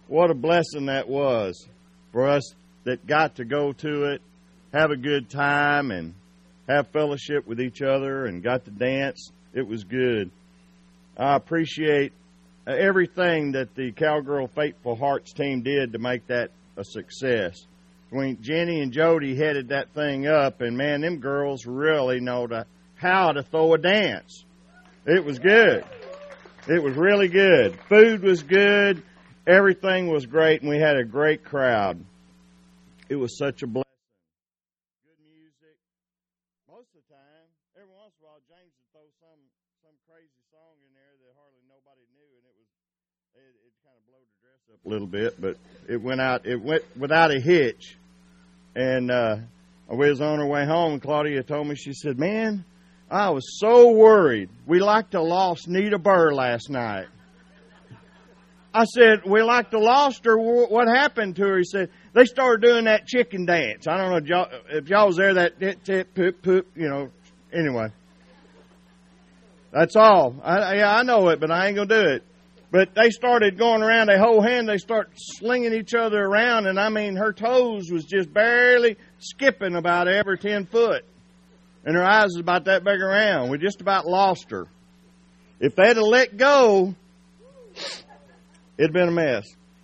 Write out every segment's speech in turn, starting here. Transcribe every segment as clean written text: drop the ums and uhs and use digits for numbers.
What a blessing that was for us that got to go to it, have a good time, and have fellowship with each other, and got to dance. It was good. I appreciate everything that the Cowgirl Faithful Hearts team did to make that a success. When Jenny and Jody headed that thing up, and man, them girls really know how to throw a dance. It was good. It was really good. Food was good. Everything was great, and we had a great crowd. It was such a blessing. Good music. Most of the time, every once in a while, James would throw some crazy song in there that hardly nobody knew, and it kind of blowed the dress up a little bit, but it went without a hitch. And we was on our way home, and Claudia told me, she said, "Man, I was so worried. We like to lost Nita Burr last night." I said, "We like to lost her. What happened to her?" He said, "They started doing that chicken dance." I don't know if y'all was there, that tip, poop, poop, Anyway, that's all. I know it, but I ain't going to do it. But they started going around, they hold hand, they start slinging each other around, and I mean, her toes was just barely skipping about every 10 foot. And her eyes was about that big around. We just about lost her. If they'd have let go, it'd been a mess.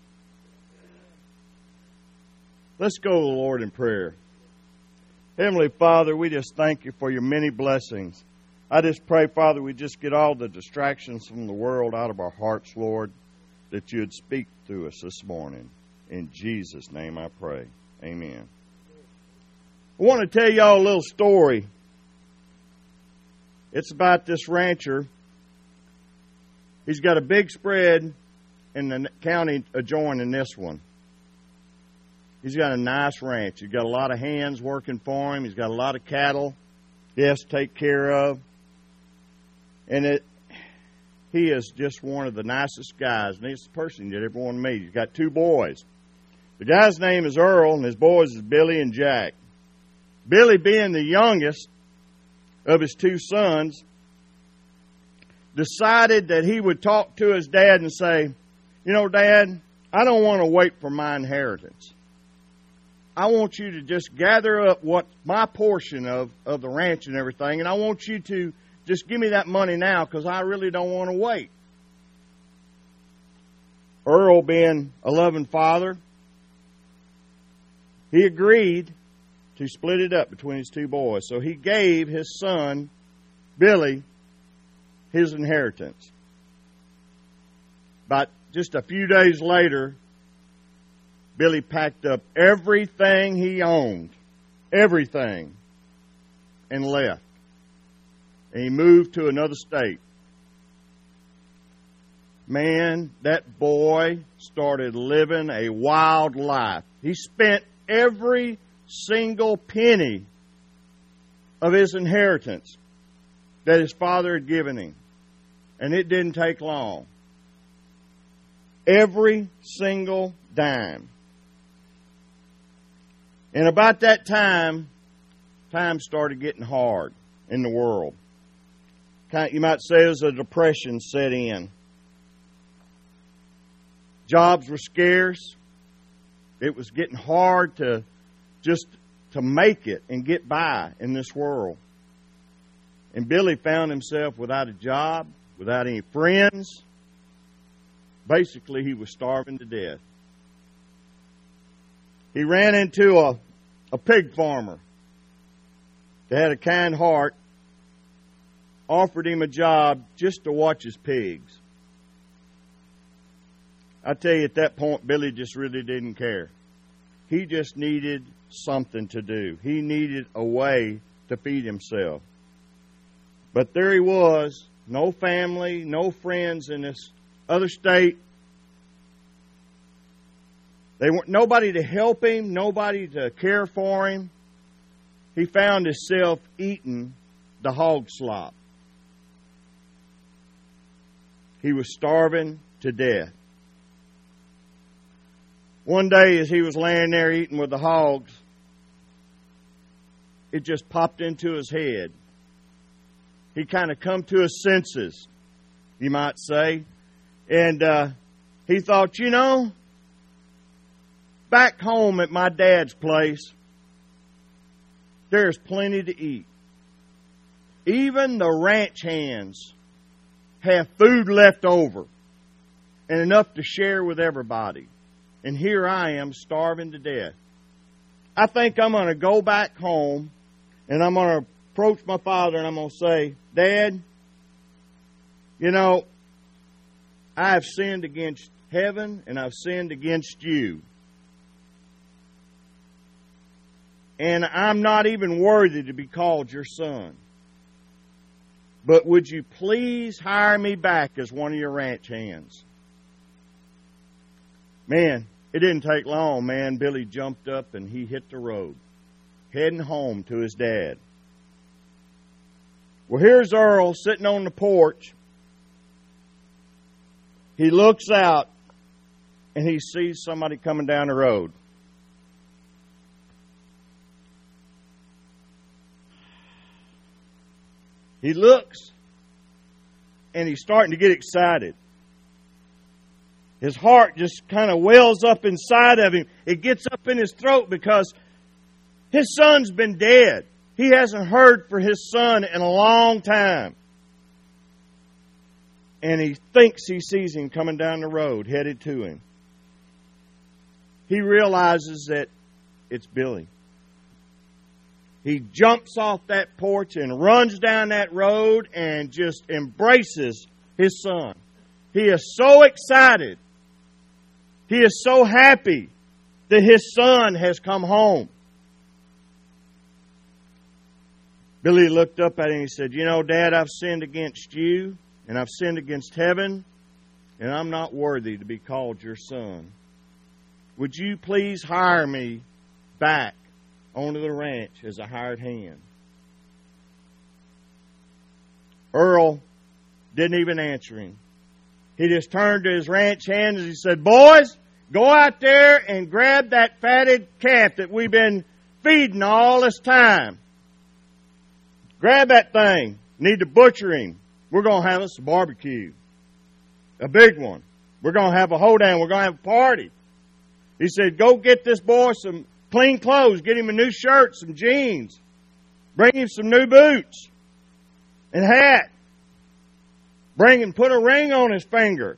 Let's go to the Lord in prayer. Heavenly Father, we just thank you for your many blessings. I just pray, Father, we just get all the distractions from the world out of our hearts, Lord, that you'd speak to us this morning. In Jesus' name I pray. Amen. I want to tell y'all a little story. It's about this rancher. He's got a big spread in the county adjoining this one. He's got a nice ranch. He's got a lot of hands working for him. He's got a lot of cattle he has to take care of. And he is just one of the nicest guys. And he's the person you'd ever want to meet. He's got 2 boys. The guy's name is Earl, and his boys is Billy and Jack. Billy, being the youngest of his 2 sons, decided that he would talk to his dad and say, "Dad, I don't want to wait for my inheritance. I want you to just gather up what my portion of the ranch and everything, and I want you to just give me that money now because I really don't want to wait." Earl, being a loving father, he agreed to split it up between his 2 boys. So he gave his son, Billy, his inheritance. But just a few days later, Billy packed up everything he owned, everything, and left. And he moved to another state. Man, that boy started living a wild life. He spent every single penny of his inheritance that his father had given him. And it didn't take long. Every single dime. And about that time started getting hard in the world. You might say as a depression set in. Jobs were scarce. It was getting hard to make it and get by in this world. And Billy found himself without a job, without any friends. Basically, he was starving to death. He ran into a pig farmer that had a kind heart, offered him a job just to watch his pigs. I tell you, at that point, Billy just really didn't care. He just needed something to do. He needed a way to feed himself. But there he was, no family, no friends in this other state. They weren't nobody to help him, nobody to care for him. He found himself eating the hog slop. He was starving to death. One day as he was laying there eating with the hogs, it just popped into his head. He kind of come to his senses, you might say. And he thought, back home at my dad's place, there's plenty to eat. Even the ranch hands have food left over and enough to share with everybody. And here I am starving to death. I think I'm going to go back home and I'm going to approach my father and I'm going to say, Dad, you know, I have sinned against heaven and I've sinned against you. And I'm not even worthy to be called your son. But would you please hire me back as one of your ranch hands? Man, it didn't take long, man. Billy jumped up and he hit the road, heading home to his dad. Well, here's Earl sitting on the porch. He looks out and he sees somebody coming down the road. He looks and he's starting to get excited. His heart just kind of wells up inside of him. It gets up in his throat because his son's been dead. He hasn't heard from his son in a long time. And he thinks he sees him coming down the road, headed to him. He realizes that it's Billy. He jumps off that porch and runs down that road and just embraces his son. He is so excited. He is so happy that his son has come home. Billy looked up at him and he said, you know, Dad, I've sinned against you and I've sinned against heaven and I'm not worthy to be called your son. Would you please hire me back onto the ranch as a hired hand? Earl didn't even answer him. He just turned to his ranch hands and he said, boys, go out there and grab that fatted calf that we've been feeding all this time. Grab that thing. Need to butcher him. We're going to have us a barbecue. A big one. We're going to have a hoedown. We're going to have a party. He said, go get this boy some clean clothes. Get him a new shirt, some jeans. Bring him some new boots and hat. Put a ring on his finger.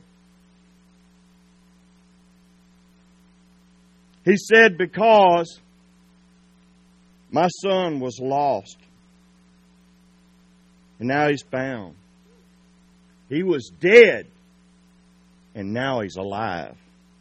He said, because my son was lost. And now he's found. He was dead. And now he's alive.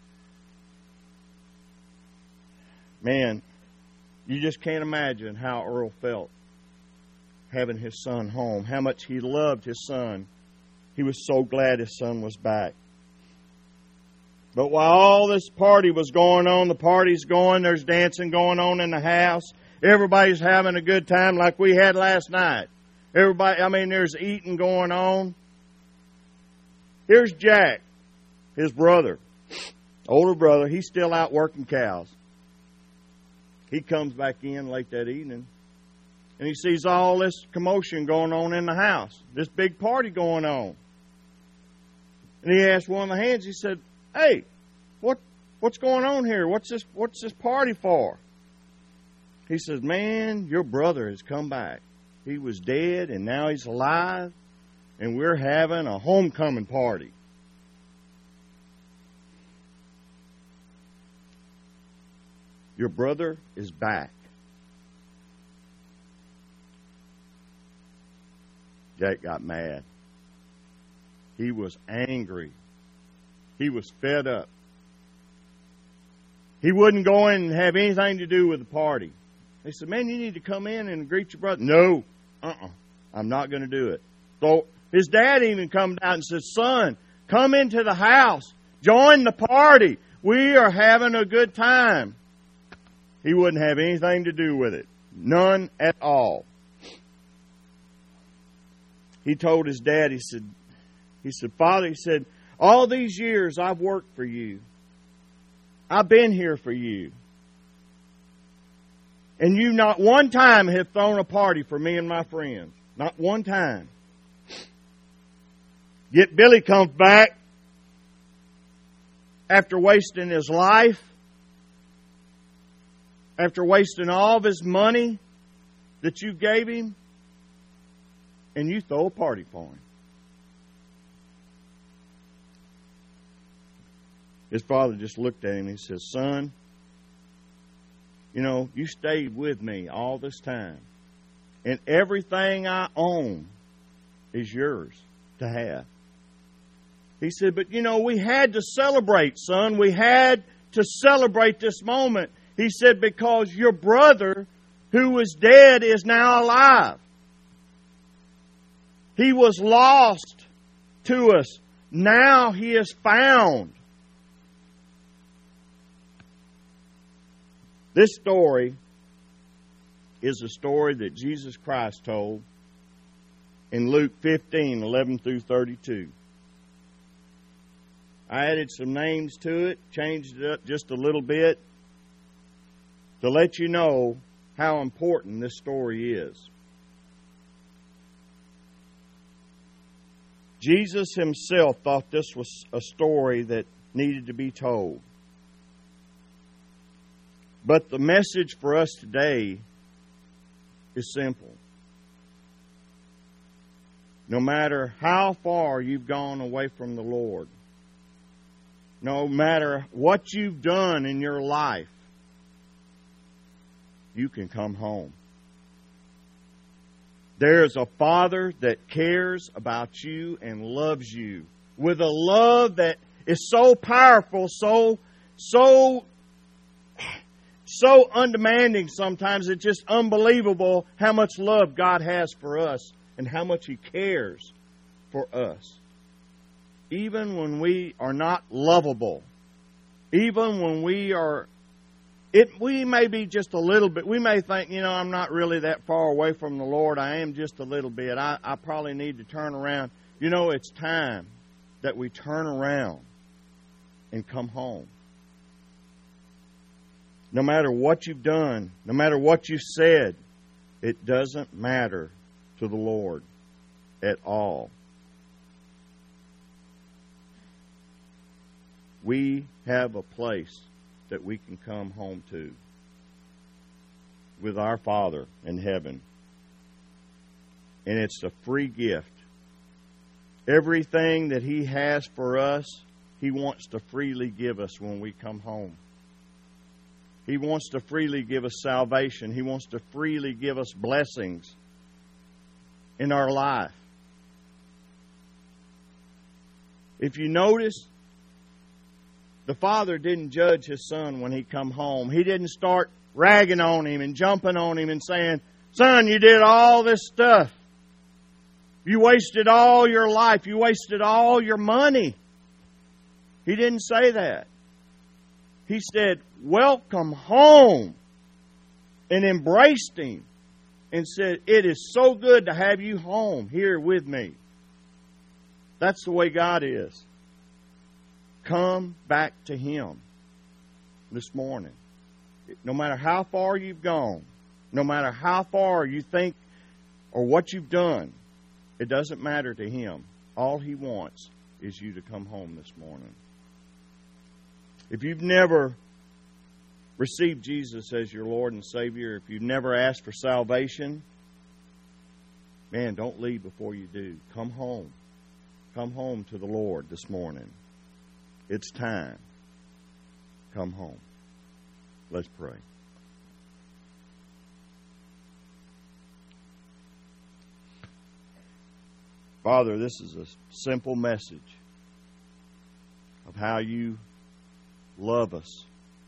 Man, you just can't imagine how Earl felt having his son home. How much he loved his son. He was so glad his son was back. But while all this party was going on, the party's going, there's dancing going on in the house. Everybody's having a good time like we had last night. There's eating going on. Here's Jack, his brother, older brother. He's still out working cows. He comes back in late that evening, and he sees all this commotion going on in the house, this big party going on. And he asked one of the hands, he said, hey, what's going on here? What's this party for? He says, man, your brother has come back. He was dead, and now he's alive, and we're having a homecoming party. Your brother is back. Jack got mad. He was angry. He was fed up. He wouldn't go in and have anything to do with the party. They said, man, you need to come in and greet your brother. No, I'm not going to do it. So his dad even come down and said, son, come into the house. Join the party. We are having a good time. He wouldn't have anything to do with it. None at all. He told his dad, he said, Father, he said, all these years I've worked for you. I've been here for you. And you not one time have thrown a party for me and my friends. Not one time. Yet Billy comes back after wasting his life after wasting all of his money that you gave him, and you throw a party for him. His father just looked at him and he says, "Son, you know, you stayed with me all this time, and everything I own is yours to have." He said, "But you know, we had to celebrate, son. We had to celebrate this moment." He said, "Because your brother who was dead is now alive. He was lost to us. Now he is found." This story is a story that Jesus Christ told in Luke 15:11 through 32. I added some names to it, changed it up just a little bit to let you know how important this story is. Jesus himself thought this was a story that needed to be told. But the message for us today is simple. No matter how far you've gone away from the Lord, no matter what you've done in your life, you can come home. There is a Father that cares about you and loves you with a love that is so powerful, so undemanding sometimes. It's just unbelievable how much love God has for us and how much He cares for us. Even when we are not lovable, even when we may be just a little bit, we may think, you know, I'm not really that far away from the Lord. I am just a little bit. I probably need to turn around. You know, it's time that we turn around and come home. No matter what you've done, no matter what you've said, it doesn't matter to the Lord at all. We have a place that we can come home to with our Father in heaven. And it's a free gift. Everything that He has for us, He wants to freely give us when we come home. He wants to freely give us salvation. He wants to freely give us blessings in our life. If you notice, the Father didn't judge His Son when He come home. He didn't start ragging on Him and jumping on Him and saying, "Son, you did all this stuff. You wasted all your life. You wasted all your money." He didn't say that. He said, "Welcome home," and embraced him and said, "It is so good to have you home here with me." That's the way God is. Come back to Him this morning. No matter how far you've gone, no matter how far you think or what you've done, it doesn't matter to Him. All He wants is you to come home this morning. If you've never received Jesus as your Lord and Savior, if you've never asked for salvation, man, don't leave before you do. Come home. Come home to the Lord this morning. It's time. Come home. Let's pray. Father, this is a simple message of how you love us.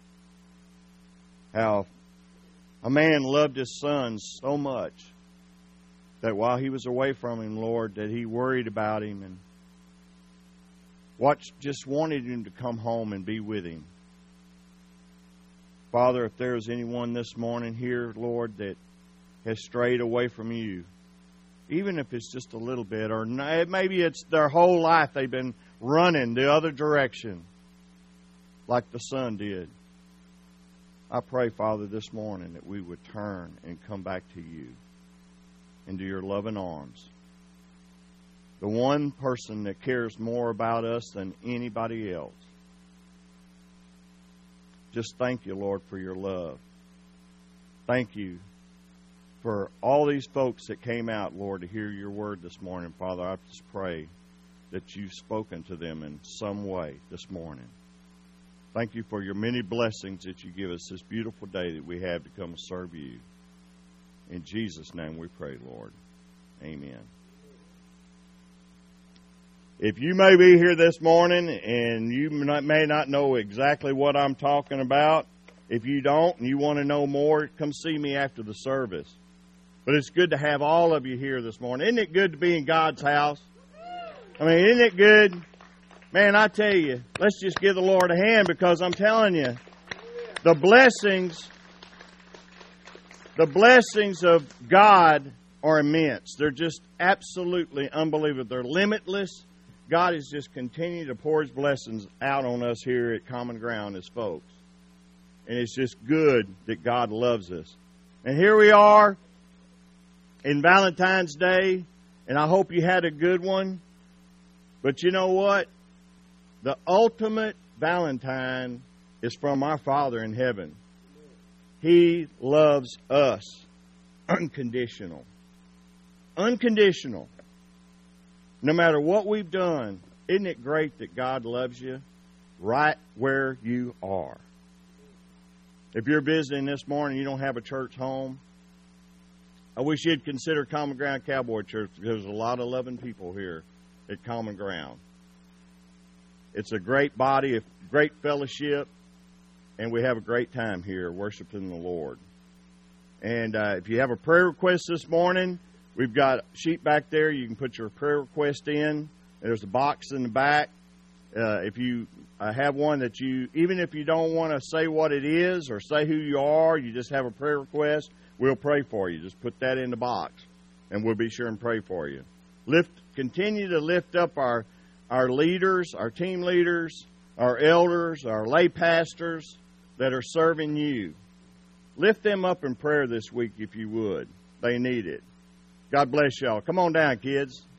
How a man loved his son so much that while he was away from him, Lord, that He worried about him and just wanted him to come home and be with him. Father, if there is anyone this morning here, Lord, that has strayed away from you, even if it's just a little bit, or maybe it's their whole life they've been running the other direction like the son did, I pray, Father, this morning that we would turn and come back to you, into your loving arms. The one person that cares more about us than anybody else. Just thank you, Lord, for your love. Thank you for all these folks that came out, Lord, to hear your word this morning. Father, I just pray that you've spoken to them in some way this morning. Thank you for your many blessings that you give us this beautiful day that we have to come and serve you. In Jesus' name we pray, Lord. Amen. If you may be here this morning and you may not know exactly what I'm talking about, if you don't and you want to know more, come see me after the service. But it's good to have all of you here this morning. Isn't it good to be in God's house? I mean, isn't it good? Man, I tell you, let's just give the Lord a hand, because I'm telling you, the blessings of God are immense. They're just absolutely unbelievable. They're limitless. God is just continuing to pour His blessings out on us here at Common Ground as folks. And it's just good that God loves us. And here we are in Valentine's Day, and I hope you had a good one. But you know what? The ultimate Valentine is from our Father in heaven. He loves us unconditional. Unconditional. No matter what we've done, isn't it great that God loves you right where you are? If you're visiting this morning and you don't have a church home, I wish you'd consider Common Ground Cowboy Church, because there's a lot of loving people here at Common Ground. It's a great body, a great fellowship, and we have a great time here worshiping the Lord. And if you have a prayer request this morning, we've got a sheet back there. You can put your prayer request in. There's a box in the back. If you have one that even if you don't want to say what it is or say who you are, you just have a prayer request, we'll pray for you. Just put that in the box, and we'll be sure and pray for you. Continue to lift up our leaders, our team leaders, our elders, our lay pastors that are serving you. Lift them up in prayer this week if you would. They need it. God bless y'all. Come on down, kids.